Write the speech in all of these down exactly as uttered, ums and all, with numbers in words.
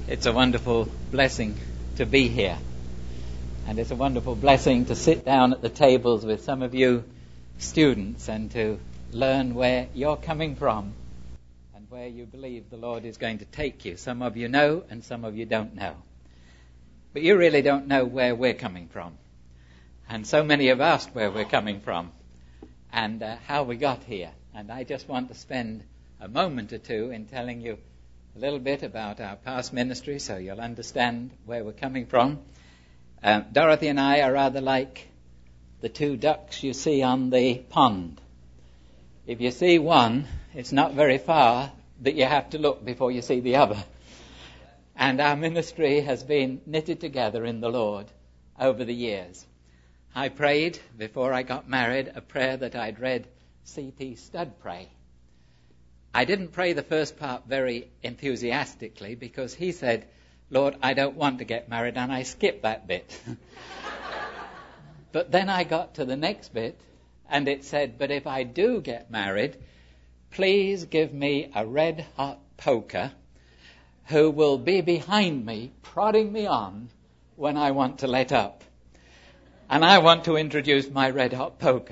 It's a wonderful blessing to be here. And it's a wonderful blessing to sit down at the tables with some of you students and to learn where you're coming from and where you believe the Lord is going to take you. Some of you know and some of you don't know. But you really don't know where we're coming from. And so many have asked where we're coming from and uh, how we got here. And I just want to spend a moment or two in telling you a little bit about our past ministry so you'll understand where we're coming from. Uh, Dorothy and I are rather like the two ducks you see on the pond. If you see one, it's not very far that you have to look before you see the other. And our ministry has been knitted together in the Lord over the years. I prayed, before I got married, a prayer that I'd read C T Studd pray. I didn't pray the first part very enthusiastically because he said, Lord, I don't want to get married, and I skipped that bit. But then I got to the next bit, and it said, but if I do get married, please give me a red-hot poker who will be behind me, prodding me on when I want to let up. And I want to introduce my red-hot poker.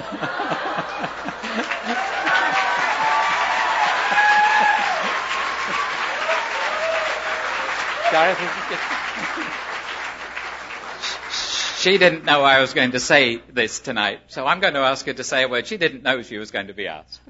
She didn't know I was going to say this tonight, so I'm going to ask her to say a word. She didn't know she was going to be asked.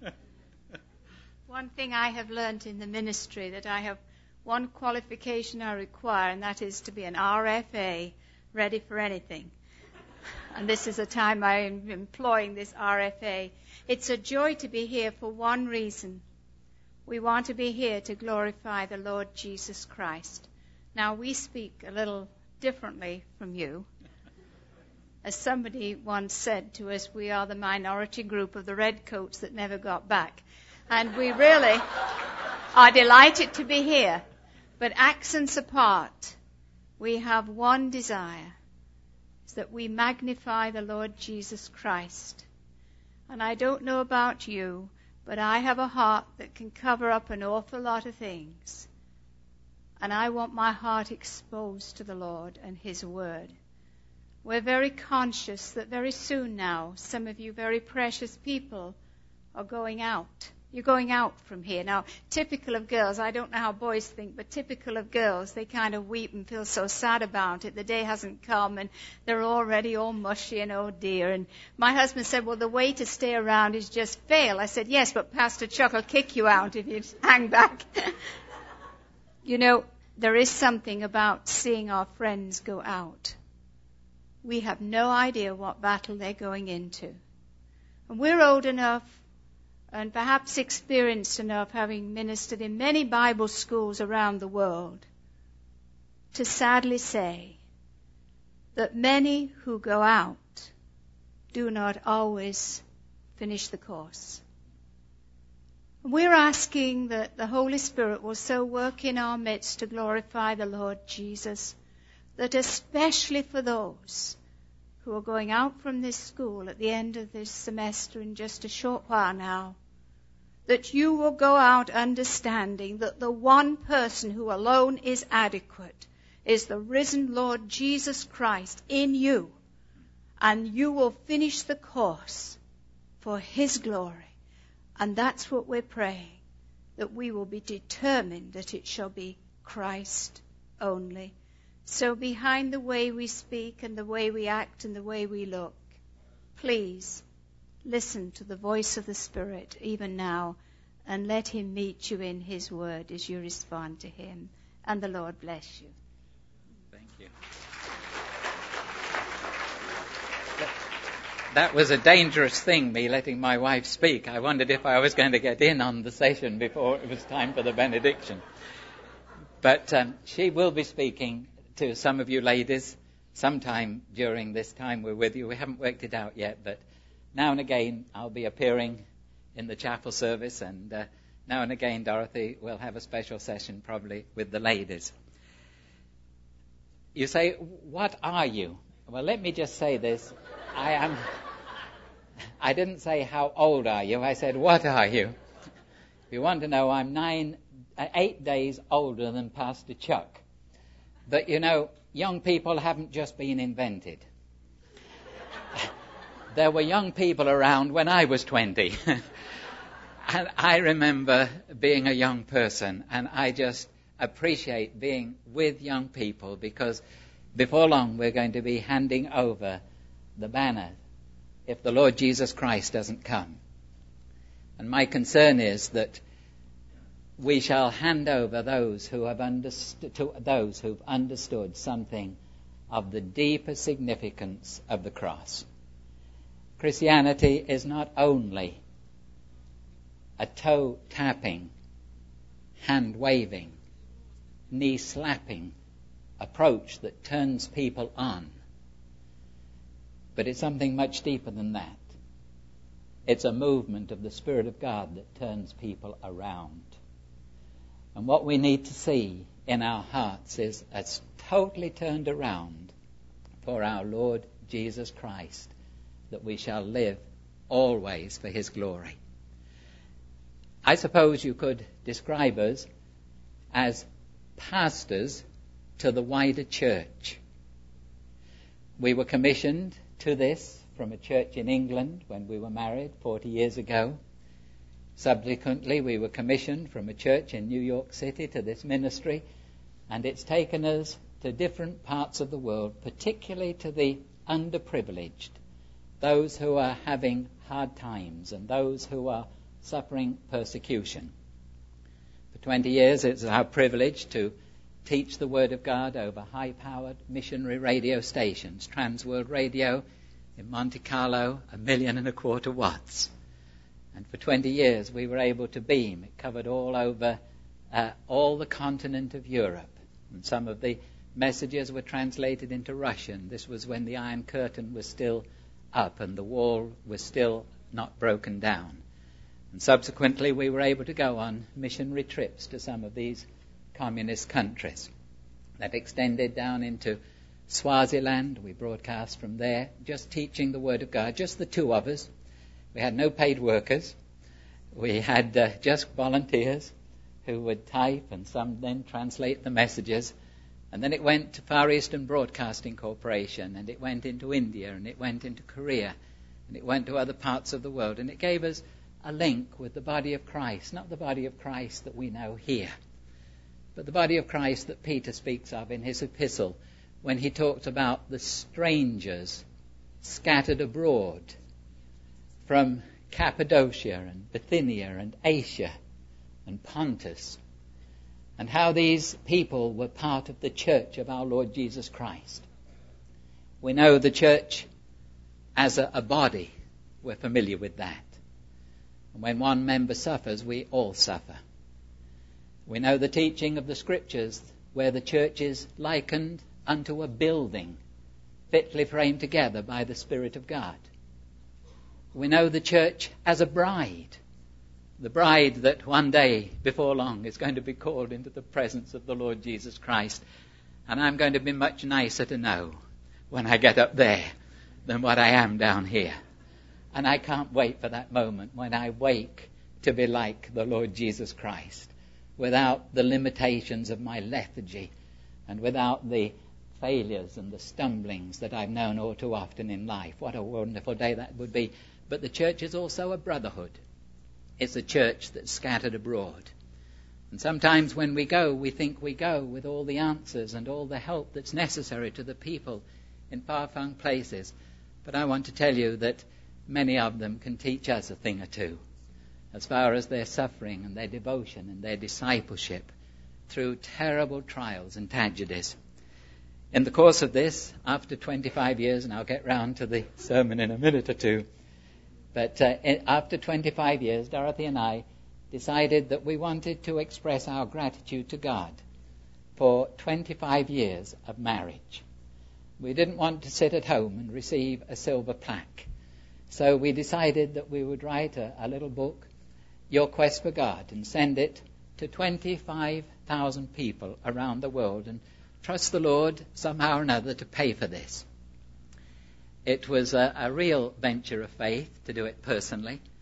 One thing I have learned in the ministry, that I have one qualification I require, and that is to be an R F A, ready for anything. And this is the time I am employing this R F A. It's a joy to be here for one reason. We want to be here to glorify the Lord Jesus Christ. Now, we speak a little differently from you. As somebody once said to us, we are the minority group of the redcoats that never got back. And we really are delighted to be here. But accents apart, we have one desire, is that we magnify the Lord Jesus Christ. And I don't know about you, but I have a heart that can cover up an awful lot of things. And I want my heart exposed to the Lord and His Word. We're very conscious that very soon now, some of you very precious people are going out. You're going out from here. Now, typical of girls, I don't know how boys think, but typical of girls, they kind of weep and feel so sad about it. The day hasn't come and they're already all mushy and oh dear. And my husband said, well, the way to stay around is just fail. I said, yes, but Pastor Chuck will kick you out if you hang back. You know, there is something about seeing our friends go out. We have no idea what battle they're going into. And we're old enough and perhaps experienced enough, having ministered in many Bible schools around the world, to sadly say that many who go out do not always finish the course. We're asking that the Holy Spirit will so work in our midst to glorify the Lord Jesus, that especially for those who are going out from this school at the end of this semester in just a short while now, that you will go out understanding that the one person who alone is adequate is the risen Lord Jesus Christ in you, and you will finish the course for His glory. And that's what we're praying, that we will be determined that it shall be Christ only. So behind the way we speak and the way we act and the way we look, please listen to the voice of the Spirit even now and let Him meet you in His Word as you respond to Him. And the Lord bless you. Thank you. That was a dangerous thing, me letting my wife speak. I wondered if I was going to get in on the session before it was time for the benediction. But um, she will be speaking to some of you ladies sometime during this time we're with you. We haven't worked it out yet, but now and again I'll be appearing in the chapel service, and uh, now and again Dorothy will have a special session probably with the ladies. You say, what are you? Well, let me just say this. I am... I didn't say how old are you. I said, what are you? If you want to know, I'm nine uh, eight days older than Pastor Chuck. But, you know, young people haven't just been invented. There were young people around when I was twenty. And I remember being a young person, and I just appreciate being with young people, because before long we're going to be handing over the banner if the Lord Jesus Christ doesn't come. And my concern is that we shall hand over those who have understood, to those who've understood something of the deeper significance of the cross. Christianity is not only a toe-tapping, hand-waving, knee-slapping approach that turns people on, but it's something much deeper than that. It's a movement of the Spirit of God that turns people around. And what we need to see in our hearts is it's totally turned around for our Lord Jesus Christ, that we shall live always for his glory. I suppose you could describe us as pastors to the wider church. We were commissioned to this from a church in England when we were married forty years ago. Subsequently, we were commissioned from a church in New York City to this ministry, and it's taken us to different parts of the world, particularly to the underprivileged, those who are having hard times and those who are suffering persecution. For twenty years, it's our privilege to teach the Word of God over high-powered missionary radio stations, Transworld Radio in Monte Carlo, a million and a quarter watts. And for twenty years, we were able to beam. It covered all over uh, all the continent of Europe. And some of the messages were translated into Russian. This was when the Iron Curtain was still up and the wall was still not broken down. And subsequently, we were able to go on missionary trips to some of these communist countries. That extended down into Swaziland. We broadcast from there, just teaching the Word of God, just the two of us. We had no paid workers. We had uh, just volunteers who would type and some then translate the messages. And then it went to Far Eastern Broadcasting Corporation, and it went into India, and it went into Korea, and it went to other parts of the world. And it gave us a link with the body of Christ, not the body of Christ that we know here, but the body of Christ that Peter speaks of in his epistle when he talked about the strangers scattered abroad from Cappadocia and Bithynia and Asia and Pontus, and how these people were part of the church of our Lord Jesus Christ. We know the church as a, a body. We're familiar with that. And when one member suffers, we all suffer. We know the teaching of the Scriptures, where the church is likened unto a building fitly framed together by the Spirit of God. We know the church as a bride, the bride that one day, before long, is going to be called into the presence of the Lord Jesus Christ. And I'm going to be much nicer to know when I get up there than what I am down here. And I can't wait for that moment when I wake to be like the Lord Jesus Christ, without the limitations of my lethargy and without the failures and the stumblings that I've known all too often in life. What a wonderful day that would be. But the church is also a brotherhood. It's a church that's scattered abroad. And sometimes when we go, we think we go with all the answers and all the help that's necessary to the people in far-flung places. But I want to tell you that many of them can teach us a thing or two as far as their suffering and their devotion and their discipleship through terrible trials and tragedies. In the course of this, after twenty-five years, and I'll get round to the sermon in a minute or two, but uh, after twenty-five years, Dorothy and I decided that we wanted to express our gratitude to God for twenty-five years of marriage. We didn't want to sit at home and receive a silver plaque. So we decided that we would write a, a little book, Your Quest for God, and send it to twenty-five thousand people around the world and trust the Lord somehow or another to pay for this. It was a, a real venture of faith to do it personally,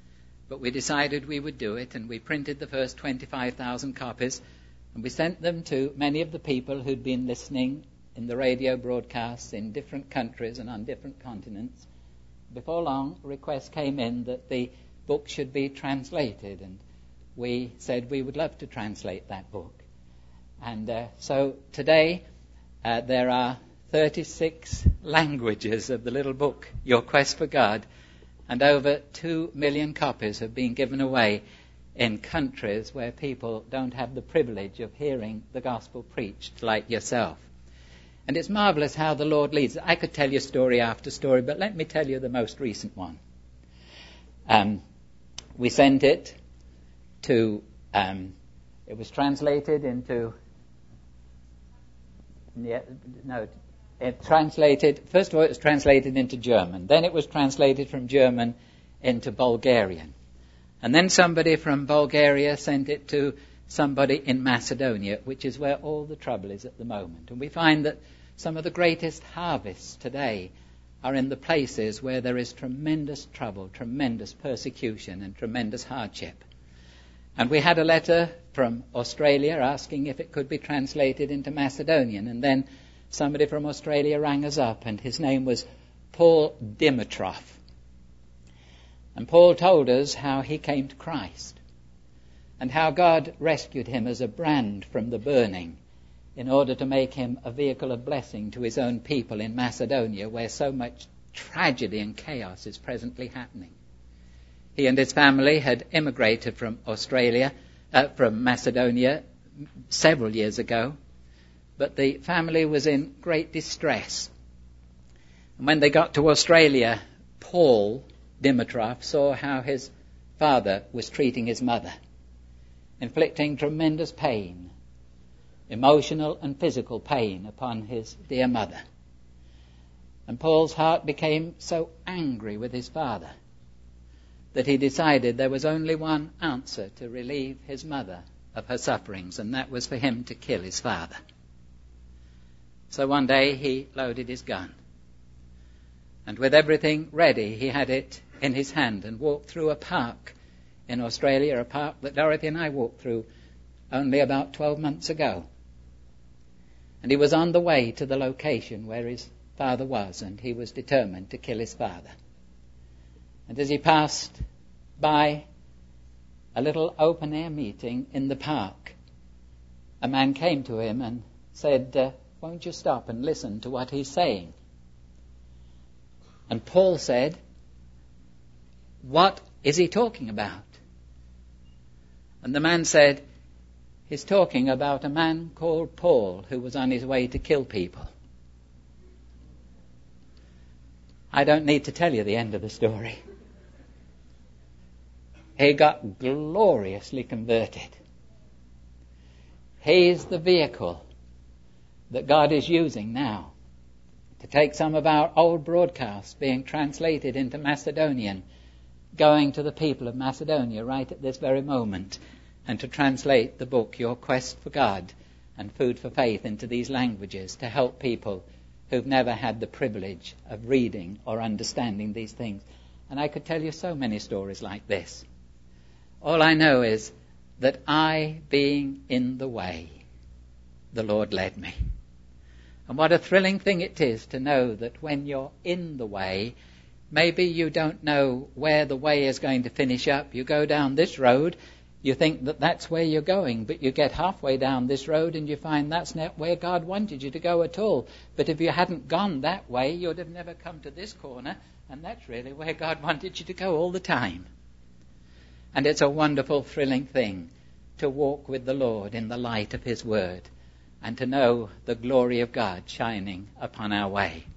but we decided we would do it, and we printed the first twenty-five thousand copies, and we sent them to many of the people who'd been listening in the radio broadcasts in different countries and on different continents. Before long, a request came in that the book should be translated, and we said we would love to translate that book. And uh, so today uh, there are thirty-six languages of the little book, Your Quest for God, and over two million copies have been given away in countries where people don't have the privilege of hearing the gospel preached like yourself. And it's marvelous how the Lord leads. I could tell you story after story, but let me tell you the most recent one. Um, we sent it to, um, it was translated into, yeah, no, it translated, first of all it was translated into German, then it was translated from German into Bulgarian. And then somebody from Bulgaria sent it to somebody in Macedonia, which is where all the trouble is at the moment. And we find that some of the greatest harvests today are in the places where there is tremendous trouble, tremendous persecution, and tremendous hardship. And we had a letter from Australia asking if it could be translated into Macedonian. And then somebody from Australia rang us up, and his name was Paul Dimitrov. And Paul told us how he came to Christ and how God rescued him as a brand from the burning in order to make him a vehicle of blessing to his own people in Macedonia, where so much tragedy and chaos is presently happening. He and his family had immigrated from Australia, uh, from Macedonia several years ago, but the family was in great distress. And when they got to Australia, Paul Dimitrov saw how his father was treating his mother, inflicting tremendous pain, emotional and physical pain upon his dear mother. And Paul's heart became so angry with his father that he decided there was only one answer to relieve his mother of her sufferings, and that was for him to kill his father. So one day he loaded his gun, and with everything ready, he had it in his hand and walked through a park in Australia, a park that Dorothy and I walked through only about twelve months ago. And he was on the way to the location where his father was, and he was determined to kill his father. And as he passed by a little open-air meeting in the park, a man came to him and said, uh, won't you stop and listen to what he's saying? And Paul said, what is he talking about? And the man said, he's talking about a man called Paul who was on his way to kill people. I don't need to tell you the end of the story. He got gloriously converted. He's the vehicle that God is using now to take some of our old broadcasts being translated into Macedonian, going to the people of Macedonia right at this very moment, and to translate the book, Your Quest for God and Food for Faith, into these languages to help people who've never had the privilege of reading or understanding these things. And I could tell you so many stories like this. All I know is that I, being in the way, the Lord led me. And what a thrilling thing it is to know that when you're in the way, maybe you don't know where the way is going to finish up. You go down this road, you think that that's where you're going, but you get halfway down this road and you find that's not where God wanted you to go at all. But if you hadn't gone that way, you'd have never come to this corner, and that's really where God wanted you to go all the time. And it's a wonderful, thrilling thing to walk with the Lord in the light of His Word and to know the glory of God shining upon our way.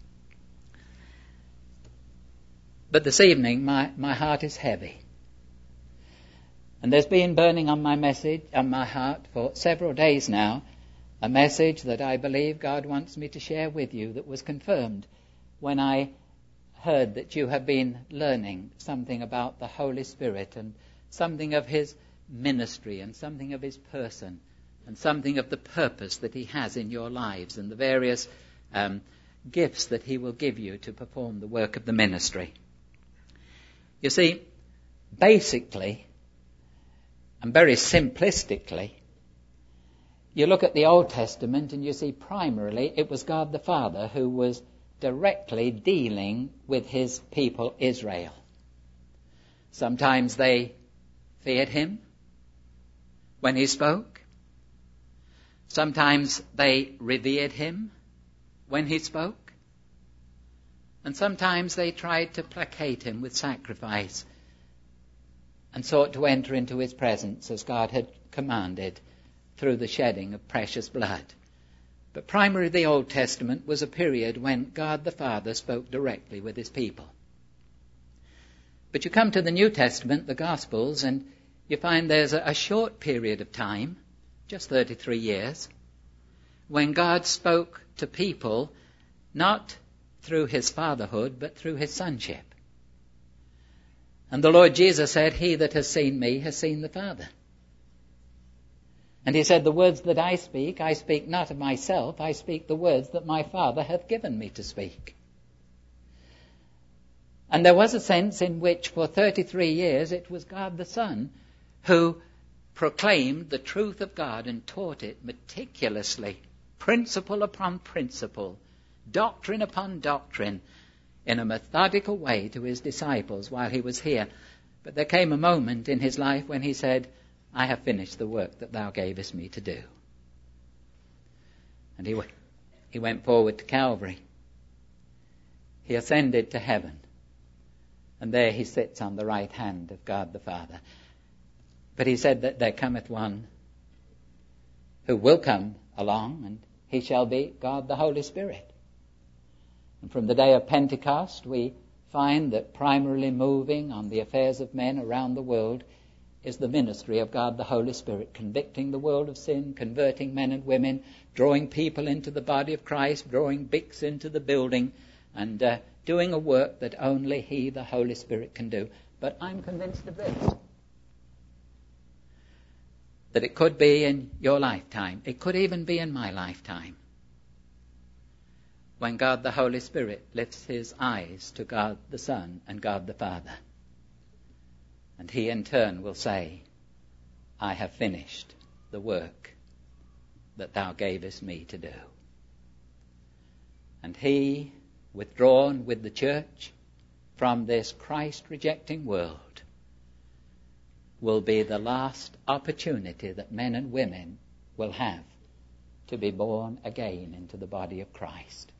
But this evening, my, my heart is heavy. And there's been burning on my message, on my heart for several days now, a message that I believe God wants me to share with you that was confirmed when I heard that you have been learning something about the Holy Spirit and something of His ministry and something of His person and something of the purpose that He has in your lives and the various um, gifts that He will give you to perform the work of the ministry. You see, basically, and very simplistically, you look at the Old Testament and you see primarily it was God the Father who was directly dealing with his people Israel. Sometimes they feared him when he spoke. Sometimes they revered him when he spoke. And sometimes they tried to placate him with sacrifice and sought to enter into his presence as God had commanded through the shedding of precious blood. But primarily the Old Testament was a period when God the Father spoke directly with his people. But you come to the New Testament, the Gospels, and you find there's a, a short period of time, just thirty-three years, when God spoke to people not through his fatherhood, but through his sonship. And the Lord Jesus said, "He that has seen me has seen the Father." And he said, "The words that I speak, I speak not of myself, I speak the words that my Father hath given me to speak." And there was a sense in which for thirty-three years it was God the Son who proclaimed the truth of God and taught it meticulously, principle upon principle, doctrine upon doctrine, in a methodical way to his disciples while he was here. But there came a moment in his life when he said, "I have finished the work that thou gavest me to do." And he, w- he went forward to Calvary. He ascended to heaven. And there he sits on the right hand of God the Father. But he said that there cometh one who will come along, and he shall be God the Holy Spirit. And from the day of Pentecost, we find that primarily moving on the affairs of men around the world is the ministry of God the Holy Spirit, convicting the world of sin, converting men and women, drawing people into the body of Christ, drawing bricks into the building, and uh, doing a work that only he, the Holy Spirit, can do. But I'm convinced of this, that it could be in your lifetime, it could even be in my lifetime, when God the Holy Spirit lifts his eyes to God the Son and God the Father. And he in turn will say, "I have finished the work that thou gavest me to do." And he, withdrawn with the church from this Christ-rejecting world, will be the last opportunity that men and women will have to be born again into the body of Christ.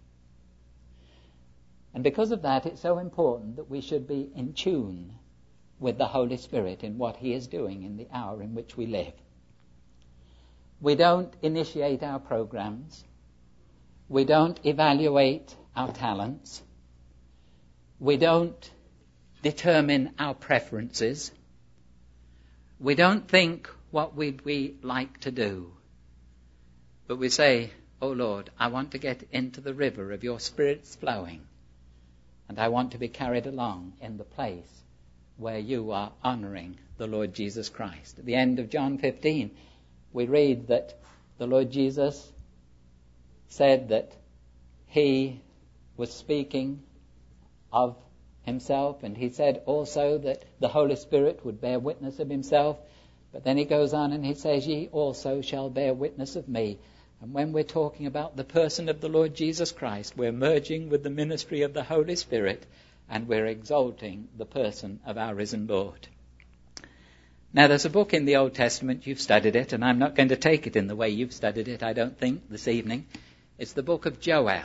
And because of that, it's so important that we should be in tune with the Holy Spirit in what he is doing in the hour in which we live. We don't initiate our programs. We don't evaluate our talents. We don't determine our preferences. We don't think what we'd we like to do. But we say, "Oh Lord, I want to get into the river of your Spirit's flowing, and I want to be carried along in the place where you are honouring the Lord Jesus Christ." At the end of John fifteen, we read that the Lord Jesus said that he was speaking of himself, and he said also that the Holy Spirit would bear witness of himself. But then he goes on and he says, "Ye also shall bear witness of me." And when we're talking about the person of the Lord Jesus Christ, we're merging with the ministry of the Holy Spirit, and we're exalting the person of our risen Lord. Now, there's a book in the Old Testament, you've studied it, and I'm not going to take it in the way you've studied it, I don't think, this evening. It's the book of Joel.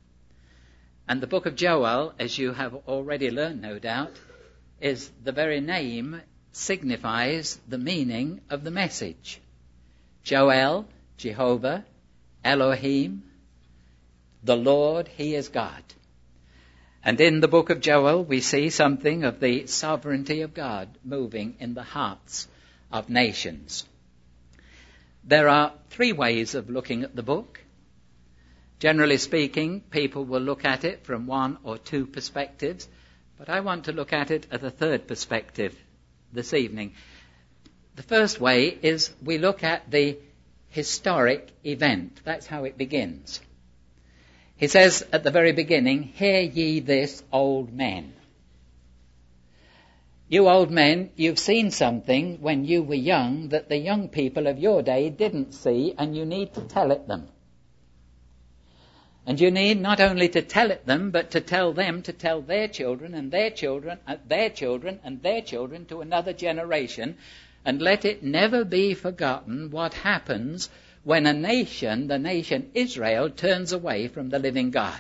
And the book of Joel, as you have already learned, no doubt, is the very name signifies the meaning of the message. Joel, Jehovah, Elohim, the Lord, he is God. And in the book of Joel, we see something of the sovereignty of God moving in the hearts of nations. There are three ways of looking at the book. Generally speaking, people will look at it from one or two perspectives, but I want to look at it at a third perspective this evening. The first way is we look at the historic event. That's how it begins. He says at the very beginning, "Hear ye this, old men." You old men, you've seen something when you were young that the young people of your day didn't see, and you need to tell it them. And you need not only to tell it them, but to tell them to tell their children and their children and their children and their children to another generation. And let it never be forgotten what happens when a nation, the nation Israel, turns away from the living God.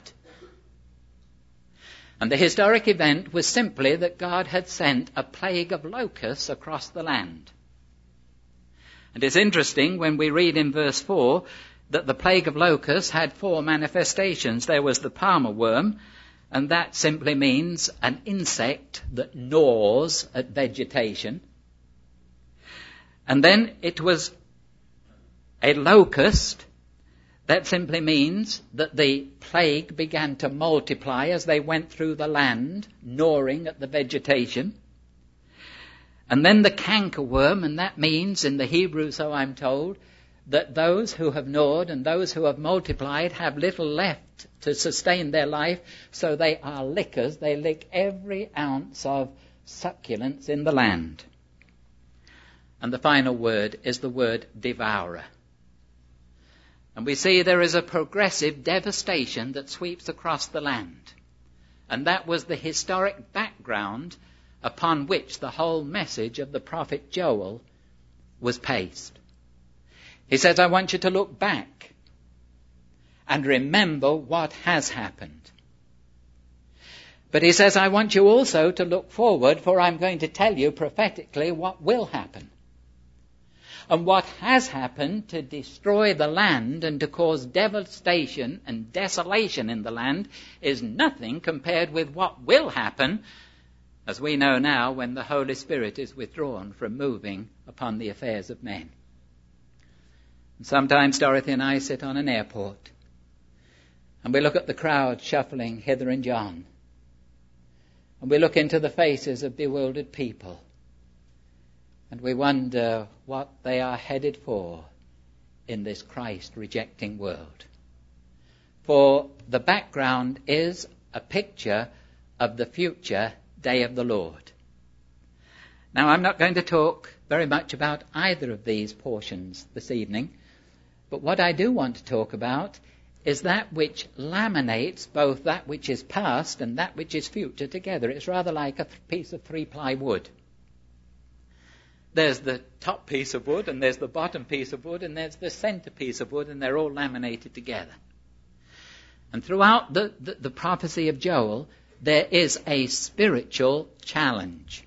And the historic event was simply that God had sent a plague of locusts across the land. And it's interesting when we read in verse four that the plague of locusts had four manifestations. There was the palmer worm, and that simply means an insect that gnaws at vegetation. And then it was a locust. That simply means that the plague began to multiply as they went through the land, gnawing at the vegetation. And then the cankerworm, and that means in the Hebrew, so I'm told, that those who have gnawed and those who have multiplied have little left to sustain their life, so they are lickers. They lick every ounce of succulence in the land. And the final word is the word devourer. And we see there is a progressive devastation that sweeps across the land. And that was the historic background upon which the whole message of the prophet Joel was based. He says, I want you to look back and remember what has happened. But he says, I want you also to look forward, for I'm going to tell you prophetically what will happen. And what has happened to destroy the land and to cause devastation and desolation in the land is nothing compared with what will happen, as we know now, when the Holy Spirit is withdrawn from moving upon the affairs of men. And sometimes Dorothy and I sit on an airport and we look at the crowd shuffling hither and yon, and we look into the faces of bewildered people. And we wonder what they are headed for in this Christ-rejecting world. For the background is a picture of the future day of the Lord. Now, I'm not going to talk very much about either of these portions this evening, but what I do want to talk about is that which laminates both that which is past and that which is future together. It's rather like a th- piece of three-ply wood. There's the top piece of wood, and there's the bottom piece of wood, and there's the center piece of wood, and they're all laminated together. And throughout the, the, the prophecy of Joel, there is a spiritual challenge.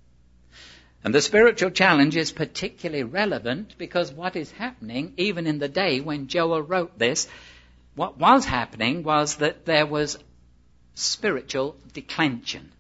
And the spiritual challenge is particularly relevant because what is happening, even in the day when Joel wrote this, what was happening was that there was spiritual declension.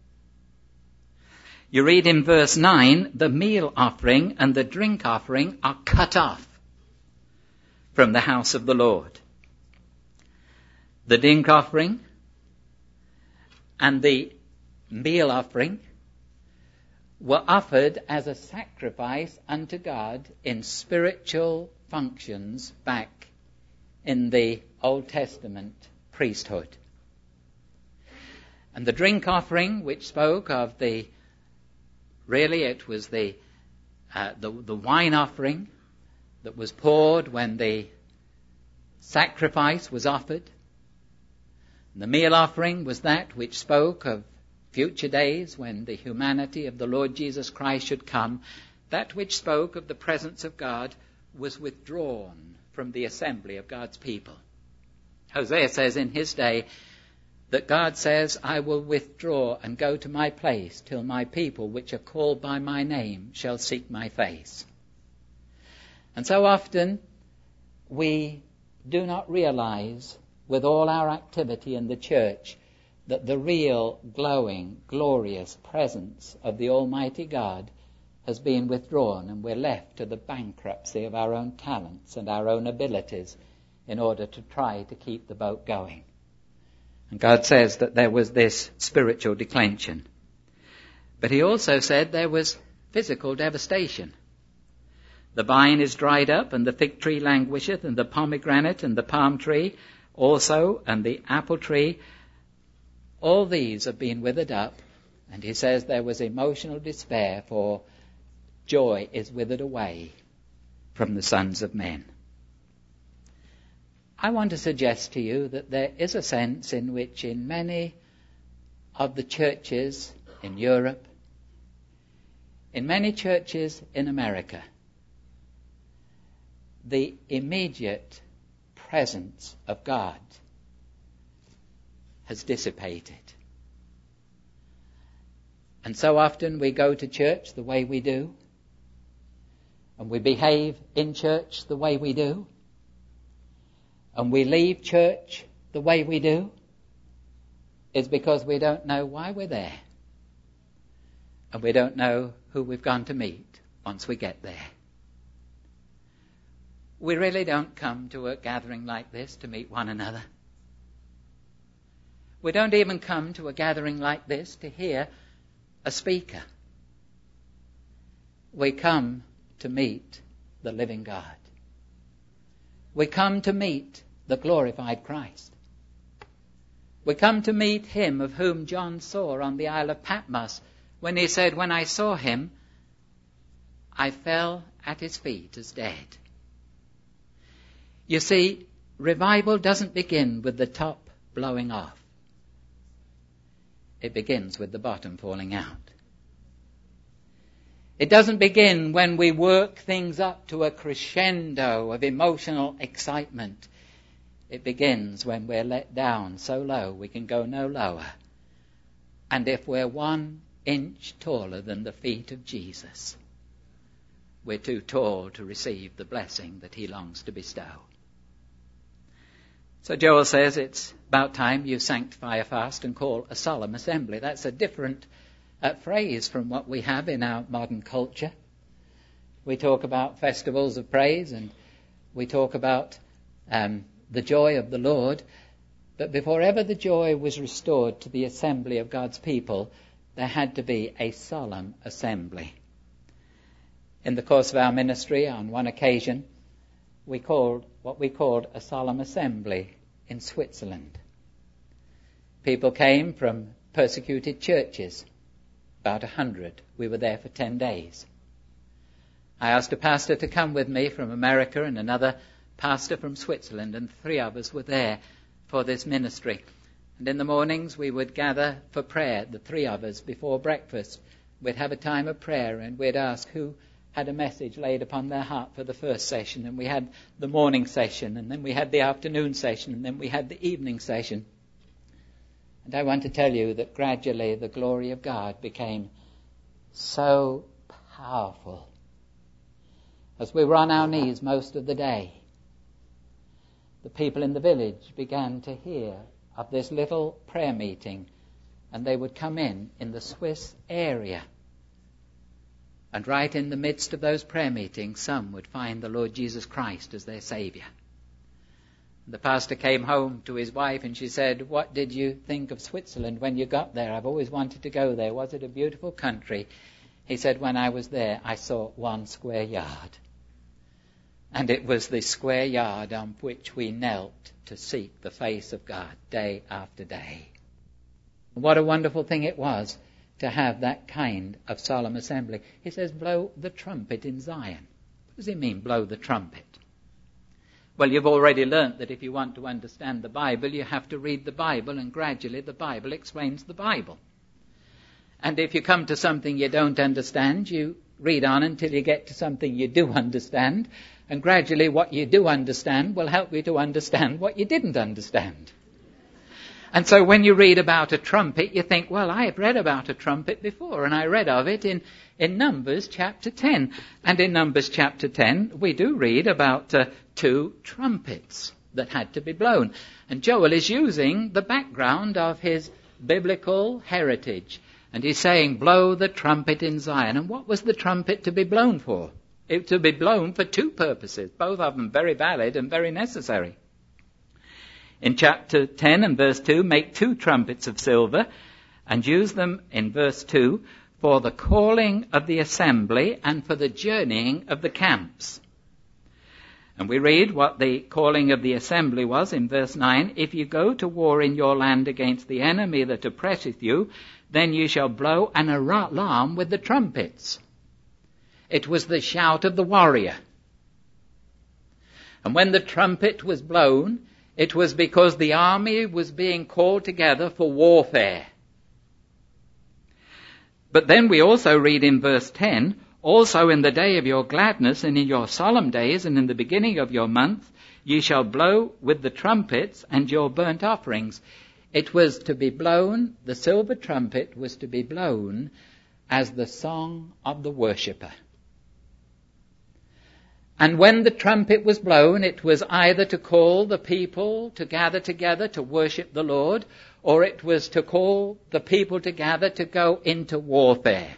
You read in verse nine, the meal offering and the drink offering are cut off from the house of the Lord. The drink offering and the meal offering were offered as a sacrifice unto God in spiritual functions back in the Old Testament priesthood. And the drink offering, which spoke of the Really, it was the, uh, the the wine offering that was poured when the sacrifice was offered. And the meal offering was that which spoke of future days when the humanity of the Lord Jesus Christ should come. That which spoke of the presence of God was withdrawn from the assembly of God's people. Hosea says in his day, that God says, I will withdraw and go to my place till my people which are called by my name shall seek my face. And so often we do not realize with all our activity in the church that the real glowing, glorious presence of the Almighty God has been withdrawn, and we're left to the bankruptcy of our own talents and our own abilities in order to try to keep the boat going. And God says that there was this spiritual declension. But he also said there was physical devastation. The vine is dried up, and the fig tree languisheth, and the pomegranate and the palm tree also, and the apple tree. All these have been withered up, And he says there was emotional despair, for joy is withered away from the sons of men. I want to suggest to you that there is a sense in which in many of the churches in Europe, in many churches in America, the immediate presence of God has dissipated. And so often we go to church the way we do, and we behave in church the way we do, and we leave church the way we do, is because we don't know why we're there. And we don't know who we've gone to meet once we get there. We really don't come to a gathering like this to meet one another. We don't even come to a gathering like this to hear a speaker. We come to meet the living God. We come to meet the glorified Christ. We come to meet him of whom John saw on the Isle of Patmos when he said, "When I saw him, I fell at his feet as dead." You see, revival doesn't begin with the top blowing off. It begins with the bottom falling out. It doesn't begin when we work things up to a crescendo of emotional excitement. It begins when we're let down so low we can go no lower. And if we're one inch taller than the feet of Jesus, we're too tall to receive the blessing that he longs to bestow. So Joel says it's about time you sanctify a fast and call a solemn assembly. That's a different uh, phrase from what we have in our modern culture. We talk about festivals of praise and we talk about um, the joy of the Lord. But before ever the joy was restored to the assembly of God's people, there had to be a solemn assembly. In the course of our ministry, on one occasion, we called what we called a solemn assembly in Switzerland. People came from persecuted churches, about a hundred. We were there for ten days. I asked a pastor to come with me from America and another pastor from Switzerland, and three of us were there for this ministry. And in the mornings we would gather for prayer, the three of us, before breakfast. We'd have a time of prayer and we'd ask who had a message laid upon their heart for the first session, and we had the morning session, and then we had the afternoon session, and then we had the evening session. And I want to tell you that gradually the glory of God became so powerful. As we were on our knees most of the day, the people in the village began to hear of this little prayer meeting, and they would come in in the Swiss area. And right in the midst of those prayer meetings, some would find the Lord Jesus Christ as their Saviour. The pastor came home to his wife and she said, "What did you think of Switzerland when you got there? I've always wanted to go there. Was it a beautiful country?" He said, "When I was there, I saw one square yard. And it was the square yard on which we knelt to seek the face of God day after day." What a wonderful thing it was to have that kind of solemn assembly. He says, blow the trumpet in Zion. What does he mean, blow the trumpet? Well, you've already learnt that if you want to understand the Bible, you have to read the Bible, and gradually the Bible explains the Bible. And if you come to something you don't understand, you read on until you get to something you do understand, and gradually what you do understand will help you to understand what you didn't understand. And so when you read about a trumpet, you think, well, I have read about a trumpet before, and I read of it in, in Numbers chapter ten. And in Numbers chapter ten, we do read about uh, two trumpets that had to be blown. And Joel is using the background of his biblical heritage. And he's saying, blow the trumpet in Zion. And what was the trumpet to be blown for? It to be blown for two purposes, both of them very valid and very necessary. In chapter ten and verse two, make two trumpets of silver and use them, in verse two, for the calling of the assembly and for the journeying of the camps. And we read what the calling of the assembly was in verse nine. If you go to war in your land against the enemy that oppresseth you, then you shall blow an alarm with the trumpets. It was the shout of the warrior. And when the trumpet was blown, it was because the army was being called together for warfare. But then we also read in verse ten, also in the day of your gladness and in your solemn days and in the beginning of your month, ye shall blow with the trumpets and your burnt offerings. It was to be blown, the silver trumpet was to be blown as the song of the worshipper. And when the trumpet was blown, it was either to call the people to gather together to worship the Lord, or it was to call the people together to go into warfare.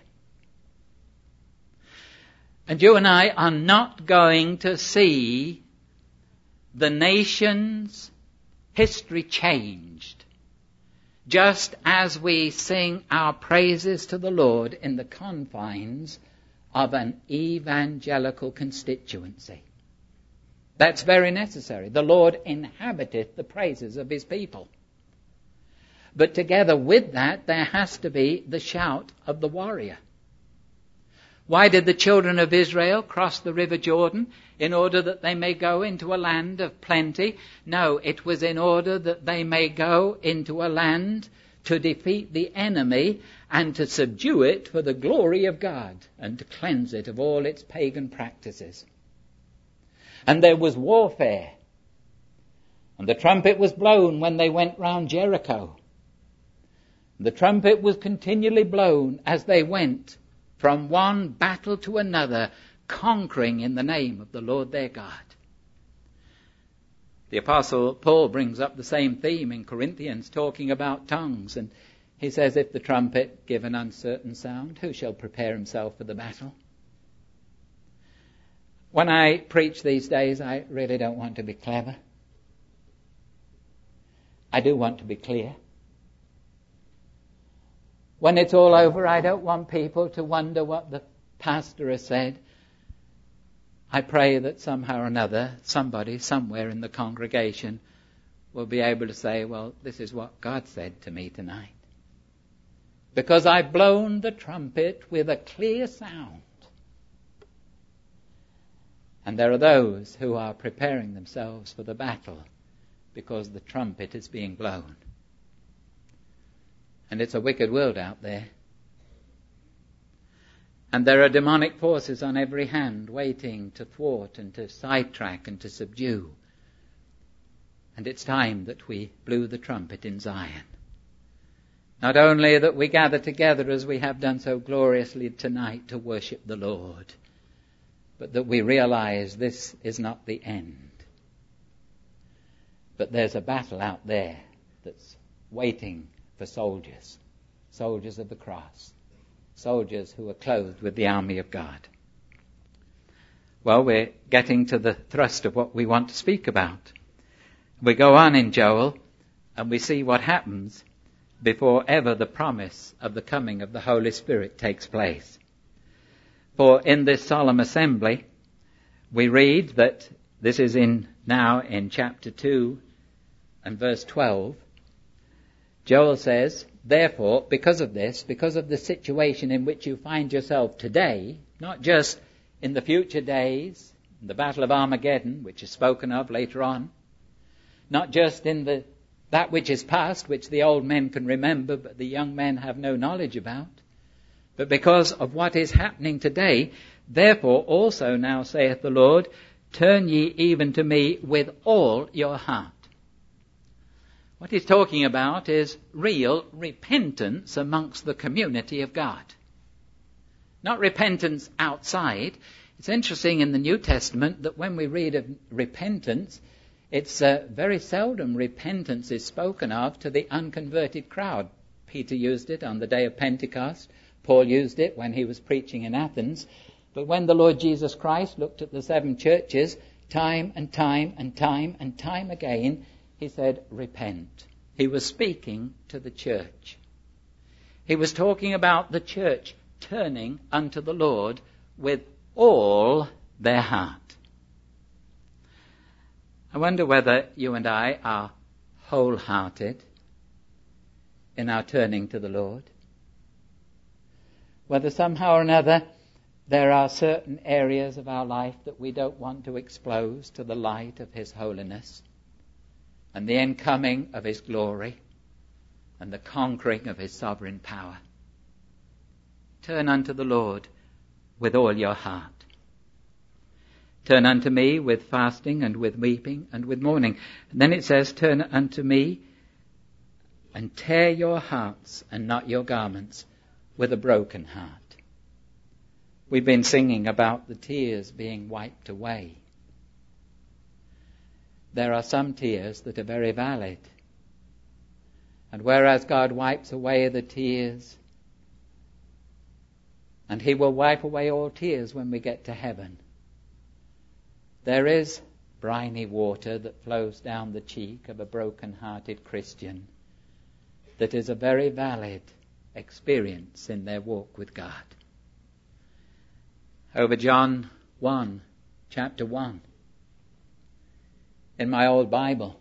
And you and I are not going to see the nation's history changed just as we sing our praises to the Lord in the confines of an evangelical constituency. That's very necessary. The Lord inhabiteth the praises of his people. But together with that, there has to be the shout of the warrior. Why did the children of Israel cross the river Jordan? In order that they may go into a land of plenty? No, it was in order that they may go into a land to defeat the enemy and to subdue it for the glory of God and to cleanse it of all its pagan practices. And there was warfare. And the trumpet was blown when they went round Jericho. The trumpet was continually blown as they went from one battle to another, conquering in the name of the Lord their God. The Apostle Paul brings up the same theme in Corinthians, talking about tongues, and he says, if the trumpet give an uncertain sound, who shall prepare himself for the battle? When I preach these days, I really don't want to be clever. I do want to be clear. When it's all over, I don't want people to wonder what the pastor has said. I pray that somehow or another, somebody somewhere in the congregation will be able to say, well, this is what God said to me tonight. Because I've blown the trumpet with a clear sound. And there are those who are preparing themselves for the battle because the trumpet is being blown. And it's a wicked world out there. And there are demonic forces on every hand waiting to thwart and to sidetrack and to subdue. And it's time that we blew the trumpet in Zion. Not only that we gather together as we have done so gloriously tonight to worship the Lord, but that we realize this is not the end. But there's a battle out there that's waiting for soldiers, soldiers of the cross, soldiers who are clothed with the army of God. Well, we're getting to the thrust of what we want to speak about. We go on in Joel and we see what happens before ever the promise of the coming of the Holy Spirit takes place. For in this solemn assembly, we read that this is in now in chapter two and verse twelve. Joel says, therefore, because of this, because of the situation in which you find yourself today, not just in the future days, the Battle of Armageddon, which is spoken of later on, not just in the that which is past, which the old men can remember, but the young men have no knowledge about, but because of what is happening today, therefore also now saith the Lord, turn ye even to me with all your heart. What he's talking about is real repentance amongst the community of God. Not repentance outside. It's interesting in the New Testament that when we read of repentance, it's uh, very seldom repentance is spoken of to the unconverted crowd. Peter used it on the day of Pentecost. Paul used it when he was preaching in Athens. But when the Lord Jesus Christ looked at the seven churches, time and time and time and time again, he said, repent. He was speaking to the church. He was talking about the church turning unto the Lord with all their heart. I wonder whether you and I are wholehearted in our turning to the Lord. Whether somehow or another there are certain areas of our life that we don't want to expose to the light of His holiness and the incoming of His glory and the conquering of His sovereign power. Turn unto the Lord with all your heart. Turn unto me with fasting and with weeping and with mourning. And then it says, turn unto me and tear your hearts and not your garments with a broken heart. We've been singing about the tears being wiped away. There are some tears that are very valid. And whereas God wipes away the tears, and He will wipe away all tears when we get to heaven, there is briny water that flows down the cheek of a broken-hearted Christian that is a very valid experience in their walk with God. Over John one, chapter one, in my old Bible.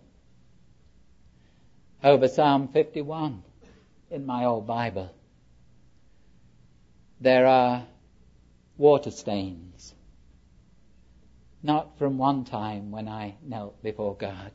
Over Psalm fifty-one, in my old Bible. There are water stains. Not from one time when I knelt before God,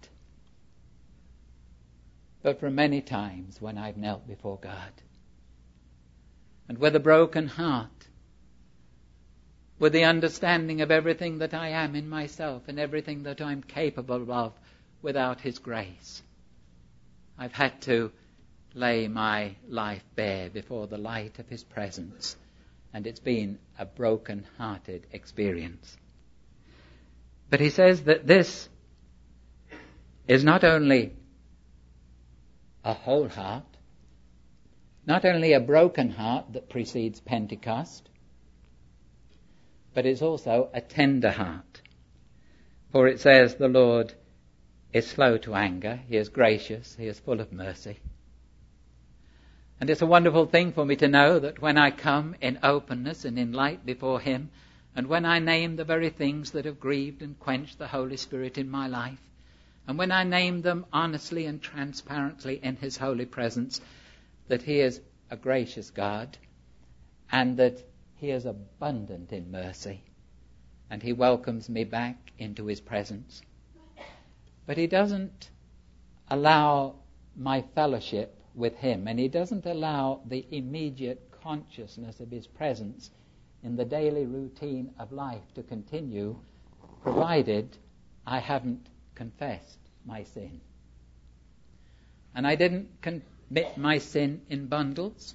but from many times when I've knelt before God. And with a broken heart, with the understanding of everything that I am in myself and everything that I'm capable of without His grace, I've had to lay my life bare before the light of His presence, and it's been a broken-hearted experience. But he says that this is not only a whole heart, not only a broken heart that precedes Pentecost, but it's also a tender heart. For it says the Lord is slow to anger, He is gracious, He is full of mercy. And it's a wonderful thing for me to know that when I come in openness and in light before Him, and when I name the very things that have grieved and quenched the Holy Spirit in my life, and when I name them honestly and transparently in His holy presence, that He is a gracious God, and that He is abundant in mercy, and He welcomes me back into His presence. But He doesn't allow my fellowship with Him, and He doesn't allow the immediate consciousness of His presence in the daily routine of life to continue, provided I haven't confessed my sin. And I didn't commit my sin in bundles.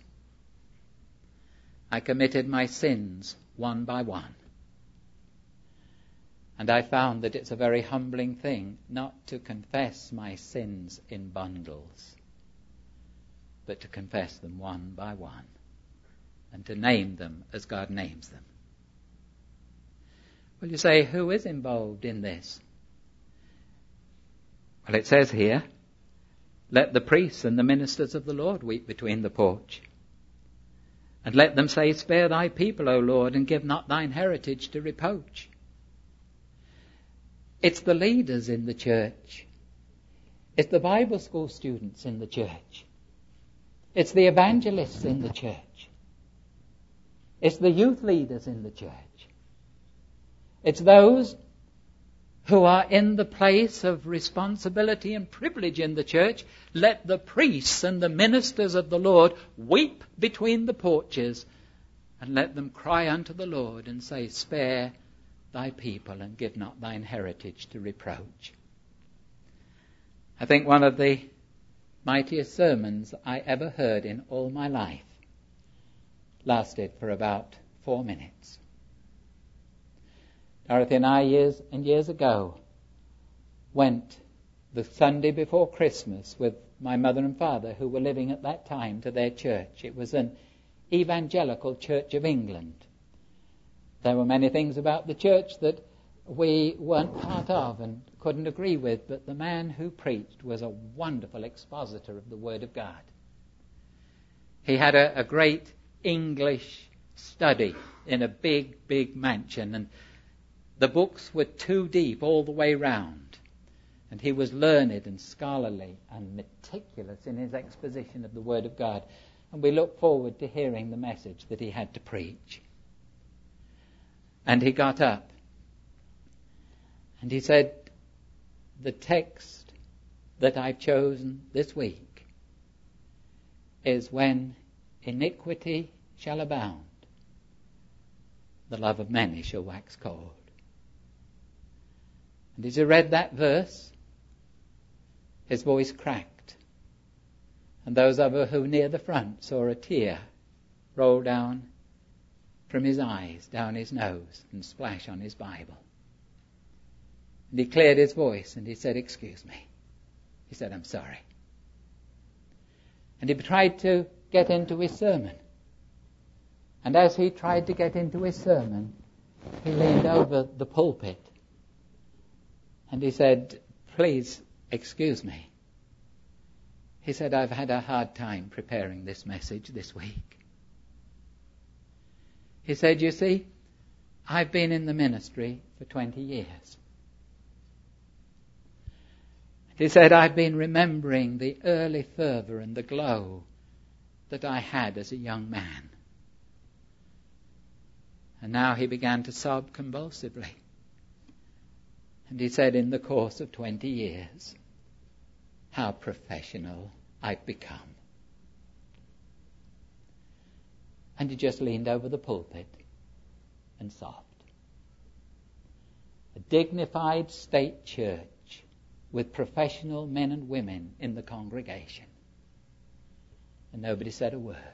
I committed my sins one by one. And I found that it's a very humbling thing not to confess my sins in bundles, but to confess them one by one, and to name them as God names them. Well, you say, who is involved in this? Well, it says here, let the priests and the ministers of the Lord weep between the porch. And let them say, spare thy people, O Lord, and give not thine heritage to reproach. It's the leaders in the church. It's the Bible school students in the church. It's the evangelists in the church. It's the youth leaders in the church. It's those who are in the place of responsibility and privilege in the church. Let the priests and the ministers of the Lord weep between the porches, and let them cry unto the Lord and say, spare thy people and give not thine heritage to reproach. I think one of the mightiest sermons I ever heard in all my life lasted for about four minutes. Dorothy and I, years and years ago, went the Sunday before Christmas with my mother and father, who were living at that time, to their church. It was an evangelical Church of England. There were many things about the church that we weren't part of and couldn't agree with, but the man who preached was a wonderful expositor of the Word of God. He had a, a great English study in a big, big mansion, and the books were two deep all the way round. And he was learned and scholarly and meticulous in his exposition of the Word of God. And we look forward to hearing the message that he had to preach. And he got up and he said, the text that I've chosen this week is when iniquity shall abound, the love of many shall wax cold. And as he read that verse, his voice cracked. And those of us who were near the front saw a tear roll down from his eyes, down his nose, and splash on his Bible. And he cleared his voice and he said, excuse me. He said, I'm sorry. And he tried to get into his sermon. And as he tried to get into his sermon, he leaned over the pulpit and he said, please excuse me. He said, I've had a hard time preparing this message this week. He said, you see, I've been in the ministry for twenty years. He said, I've been remembering the early fervour and the glow that I had as a young man. And now he began to sob convulsively. And he said, in the course of twenty years, how professional I've become. And he just leaned over the pulpit and sobbed. A dignified state church with professional men and women in the congregation. And nobody said a word.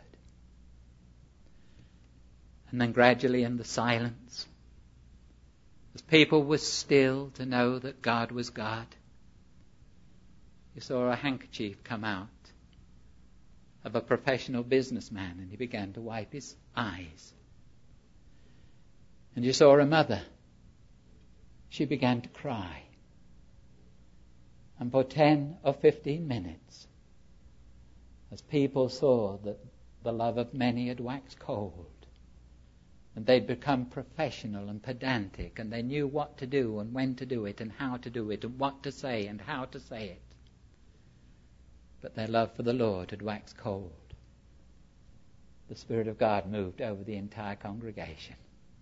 And then gradually in the silence, as people were still to know that God was God, you saw a handkerchief come out of a professional businessman, and he began to wipe his eyes. And you saw a mother. She began to cry. And for ten or fifteen minutes, as people saw that the love of many had waxed cold, and they'd become professional and pedantic, and they knew what to do and when to do it and how to do it and what to say and how to say it, but their love for the Lord had waxed cold. The Spirit of God moved over the entire congregation.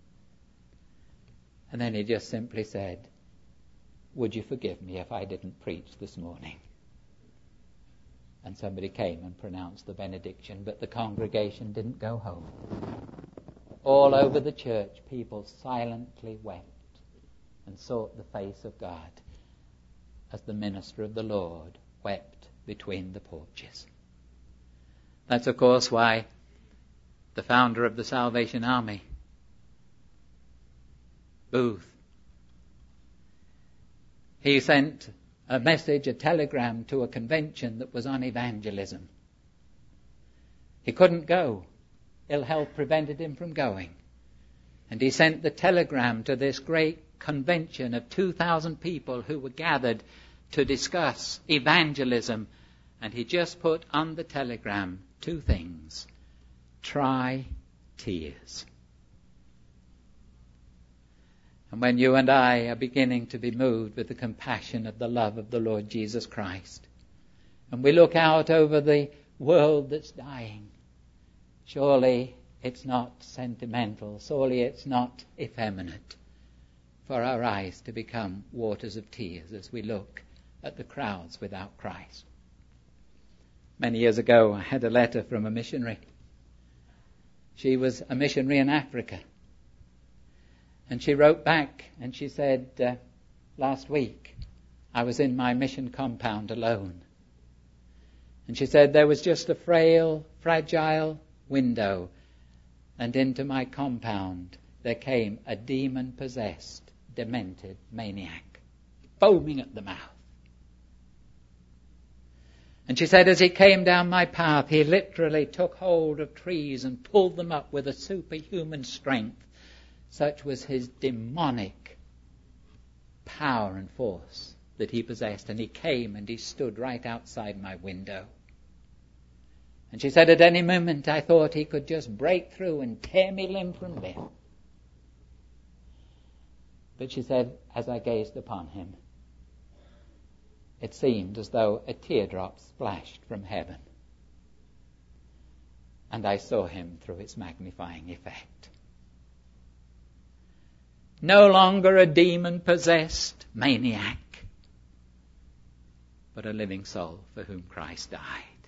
And then he just simply said, would you forgive me if I didn't preach this morning? And somebody came and pronounced the benediction, but the congregation didn't go home. All over the church, people silently wept and sought the face of God as the minister of the Lord wept between the porches. That's, of course, why the founder of the Salvation Army, Booth, he sent a message, a telegram to a convention that was on evangelism. He couldn't go. Ill health prevented him from going. And he sent the telegram to this great convention of two thousand people who were gathered to discuss evangelism. And he just put on the telegram two things. Try tears. And when you and I are beginning to be moved with the compassion of the love of the Lord Jesus Christ, and we look out over the world that's dying, surely it's not sentimental, surely it's not effeminate for our eyes to become waters of tears as we look at the crowds without Christ. Many years ago, I had a letter from a missionary. She was a missionary in Africa. And she wrote back and she said, uh, last week I was in my mission compound alone. And she said there was just a frail, fragile window, and into my compound there came a demon-possessed, demented maniac, foaming at the mouth. And she said as he came down my path, he literally took hold of trees and pulled them up with a superhuman strength. Such was his demonic power and force that he possessed. And he came and he stood right outside my window. And she said, at any moment I thought he could just break through and tear me limb from limb. But she said, as I gazed upon him, it seemed as though a teardrop splashed from heaven, and I saw him through its magnifying effect. No longer a demon-possessed maniac, but a living soul for whom Christ died.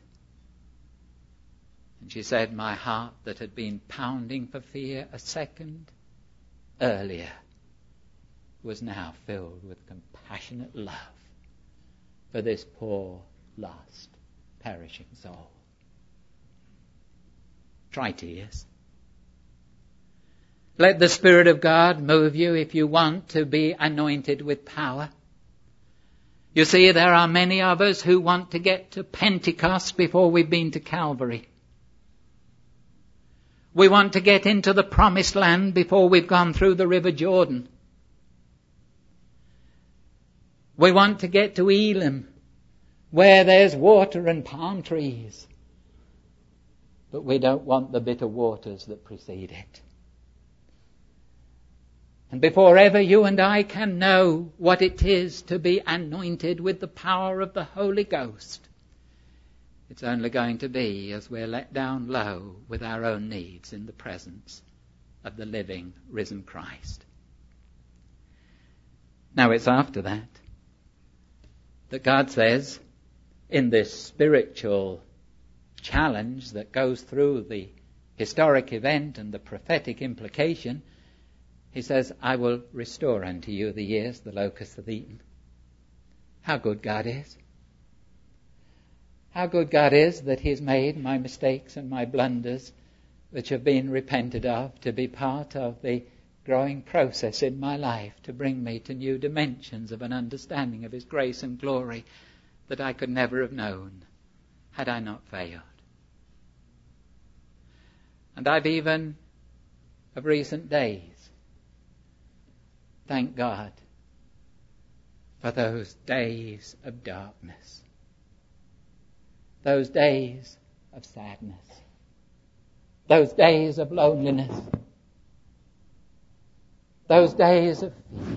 And she said, my heart that had been pounding for fear a second earlier was now filled with compassionate love for this poor, lost, perishing soul. Try tears. Let the Spirit of God move you if you want to be anointed with power. You see, there are many of us who want to get to Pentecost before we've been to Calvary. We want to get into the promised land before we've gone through the River Jordan. We want to get to Elim, where there's water and palm trees. But we don't want the bitter waters that precede it. And before ever you and I can know what it is to be anointed with the power of the Holy Ghost, it's only going to be as we're let down low with our own needs in the presence of the living, risen Christ. Now it's after that that God says, in this spiritual challenge that goes through the historic event and the prophetic implication, he says, I will restore unto you the years the locusts have eaten. How good God is. How good God is that he has made my mistakes and my blunders, which have been repented of, to be part of the growing process in my life to bring me to new dimensions of an understanding of his grace and glory that I could never have known had I not failed. And I've even, of recent days, thank God for those days of darkness, those days of sadness, those days of loneliness, those days of fear.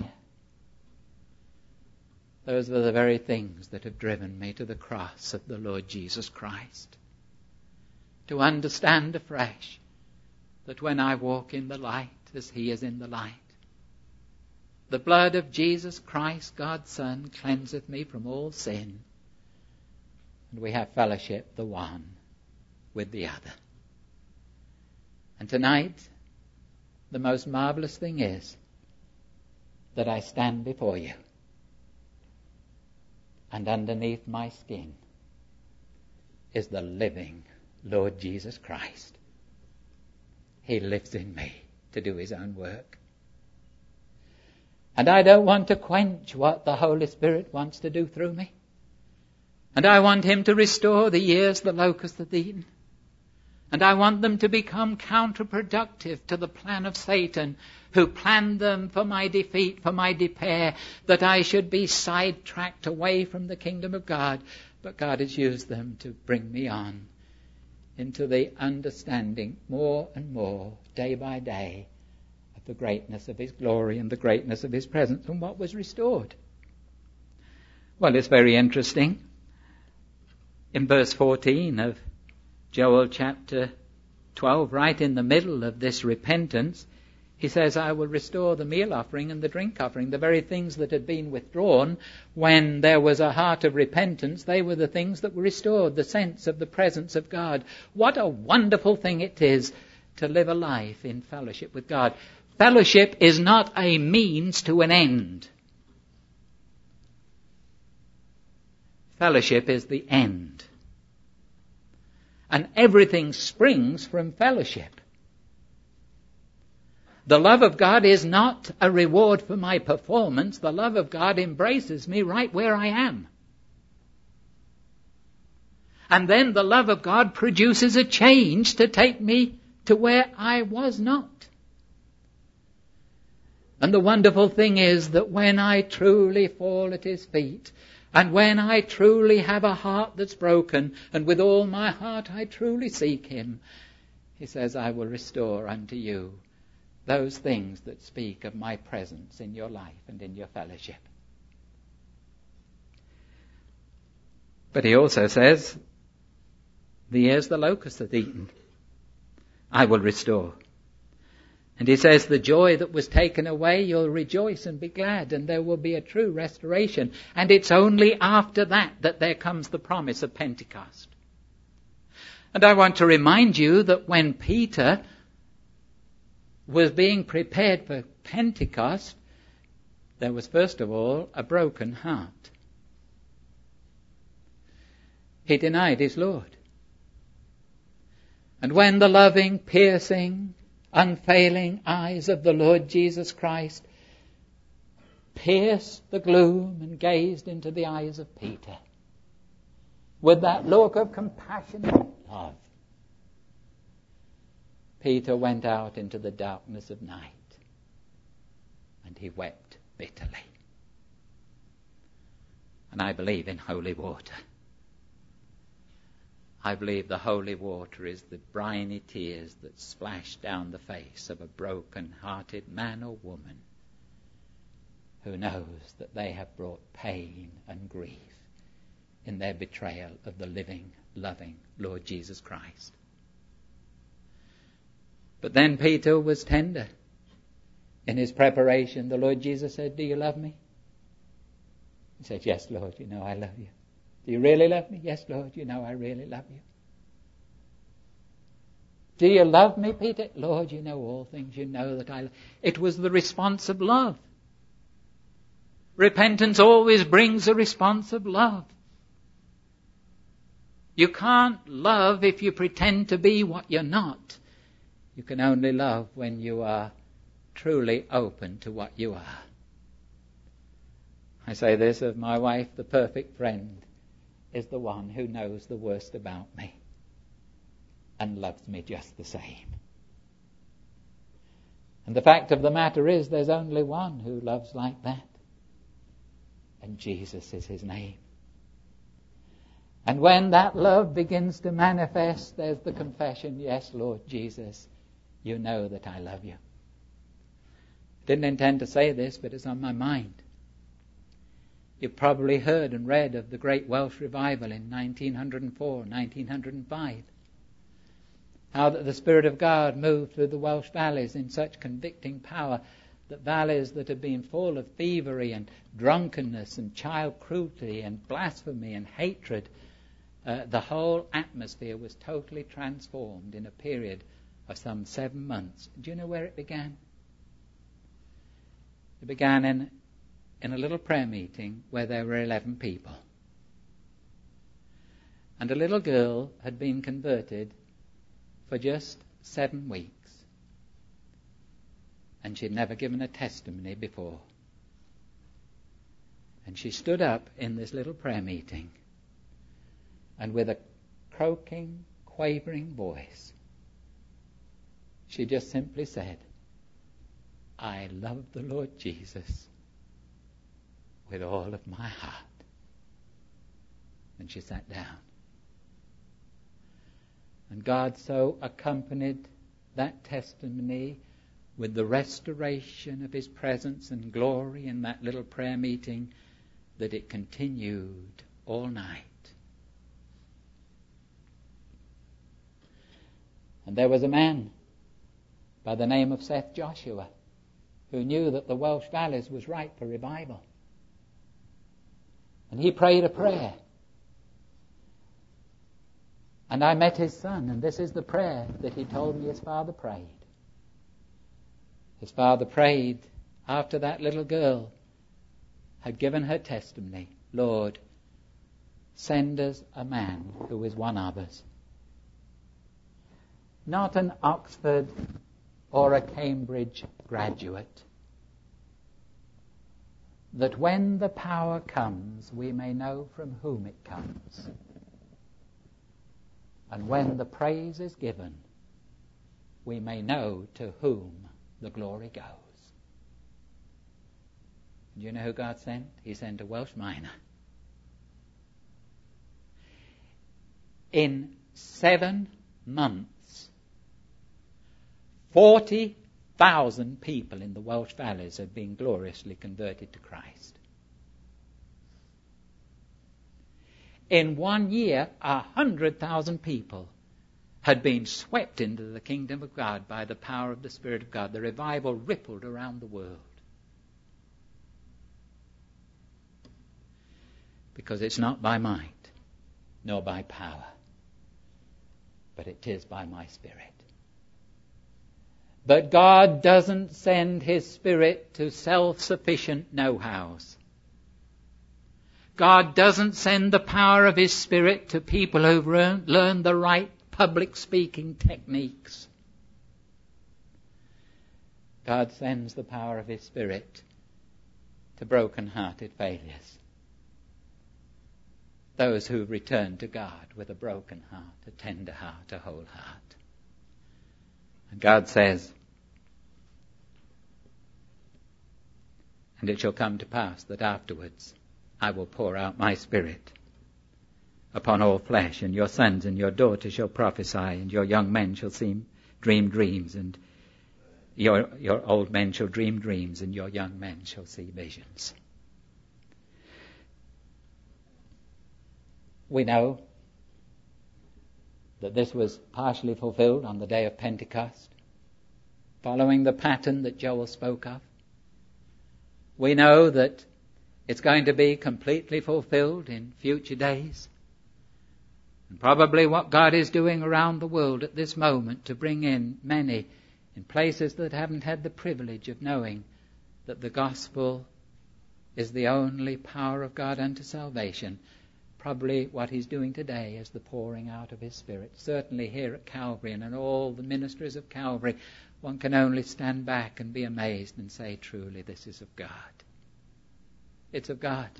Those are the very things that have driven me to the cross of the Lord Jesus Christ. To understand afresh that when I walk in the light as he is in the light, the blood of Jesus Christ, God's Son, cleanseth me from all sin. And we have fellowship, the one with the other. And tonight, the most marvelous thing is that I stand before you. And underneath my skin is the living Lord Jesus Christ. He lives in me to do his own work. And I don't want to quench what the Holy Spirit wants to do through me. And I want him to restore the years the locusts have eaten. And I want them to become counterproductive to the plan of Satan, who planned them for my defeat, for my despair, that I should be sidetracked away from the kingdom of God. But God has used them to bring me on into the understanding more and more, day by day, of the greatness of his glory and the greatness of his presence and what was restored. Well, it's very interesting. In verse fourteen of Joel chapter twelve, right in the middle of this repentance, he says, I will restore the meal offering and the drink offering. The very things that had been withdrawn when there was a heart of repentance, they were the things that were restored, the sense of the presence of God. What a wonderful thing it is to live a life in fellowship with God. Fellowship is not a means to an end. Fellowship is the end. And everything springs from fellowship. The love of God is not a reward for my performance. The love of God embraces me right where I am. And then the love of God produces a change to take me to where I was not. And the wonderful thing is that when I truly fall at his feet, and when I truly have a heart that's broken, and with all my heart I truly seek him, he says, I will restore unto you those things that speak of my presence in your life and in your fellowship. But he also says, the years the locust hath eaten, I will restore. And he says, the joy that was taken away, you'll rejoice and be glad, and there will be a true restoration. And it's only after that that there comes the promise of Pentecost. And I want to remind you that when Peter was being prepared for Pentecost, there was first of all a broken heart. He denied his Lord. And when the loving, piercing, unfailing eyes of the Lord Jesus Christ pierced the gloom and gazed into the eyes of Peter with that look of compassion and love, Peter went out into the darkness of night and he wept bitterly. And I believe in holy water. I believe the holy water is the briny tears that splash down the face of a broken-hearted man or woman who knows that they have brought pain and grief in their betrayal of the living, loving Lord Jesus Christ. But then Peter was tender. In his preparation, the Lord Jesus said, do you love me? He said, yes, Lord, you know I love you. Do you really love me? Yes, Lord, you know I really love you. Do you love me, Peter? Lord, you know all things. You know that I love. It was the response of love. Repentance always brings a response of love. You can't love if you pretend to be what you're not. You can only love when you are truly open to what you are. I say this of my wife, the perfect friend is the one who knows the worst about me and loves me just the same. And the fact of the matter is there's only one who loves like that. And Jesus is his name. And when that love begins to manifest, there's the confession, yes, Lord Jesus, you know that I love you. Didn't intend to say this, but it's on my mind. You've probably heard and read of the great Welsh revival in nineteen oh four, nineteen oh five. How that the Spirit of God moved through the Welsh valleys in such convicting power that valleys that had been full of thievery and drunkenness and child cruelty and blasphemy and hatred, uh, the whole atmosphere was totally transformed in a period of some seven months. Do you know where it began? It began in in a little prayer meeting where there were eleven people. And a little girl had been converted for just seven weeks. And she'd never given a testimony before. And she stood up in this little prayer meeting and with a croaking, quavering voice, she just simply said, I love the Lord Jesus with all of my heart. And she sat down. And God so accompanied that testimony with the restoration of his presence and glory in that little prayer meeting that it continued all night. And there was a man by the name of Seth Joshua who knew that the Welsh valleys was ripe for revival. And he prayed a prayer. And I met his son, and this is the prayer that he told me his father prayed. His father prayed after that little girl had given her testimony, Lord, send us a man who is one of us. Not an Oxford or a Cambridge graduate. That when the power comes, we may know from whom it comes. And when the praise is given, we may know to whom the glory goes. Do you know who God sent? He sent a Welsh miner. In seven months, forty thousand people in the Welsh valleys have been gloriously converted to Christ. In one year, a hundred thousand people had been swept into the kingdom of God by the power of the Spirit of God. The revival rippled around the world. Because it's not by might, nor by power, but it is by my Spirit. But God doesn't send His Spirit to self-sufficient know-hows. God doesn't send the power of His Spirit to people who've learned the right public speaking techniques. God sends the power of His Spirit to broken-hearted failures. Those who return to God with a broken heart, a tender heart, a whole heart. And God says, and it shall come to pass that afterwards I will pour out my Spirit upon all flesh, and your sons and your daughters shall prophesy, and your young men shall see, dream dreams, and your, your old men shall dream dreams, and your young men shall see visions. We know that this was partially fulfilled on the day of Pentecost, following the pattern that Joel spoke of. We know that it's going to be completely fulfilled in future days. And probably what God is doing around the world at this moment to bring in many in places that haven't had the privilege of knowing that the gospel is the only power of God unto salvation. Probably what He's doing today is the pouring out of His Spirit. Certainly here at Calvary and in all the ministries of Calvary, one can only stand back and be amazed and say, truly, this is of God. It's of God.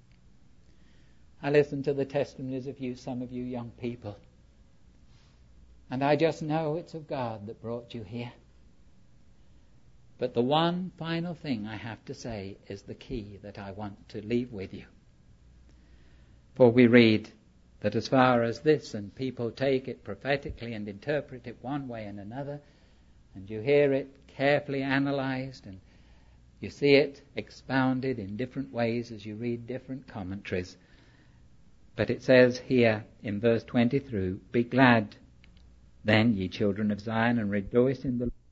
I listen to the testimonies of you, some of you young people, and I just know it's of God that brought you here. But the one final thing I have to say is the key that I want to leave with you. For we read that as far as this, and people take it prophetically and interpret it one way and another, and you hear it carefully analyzed, and you see it expounded in different ways as you read different commentaries. But it says here in verse twenty-three, be glad then, ye children of Zion, and rejoice in the Lord.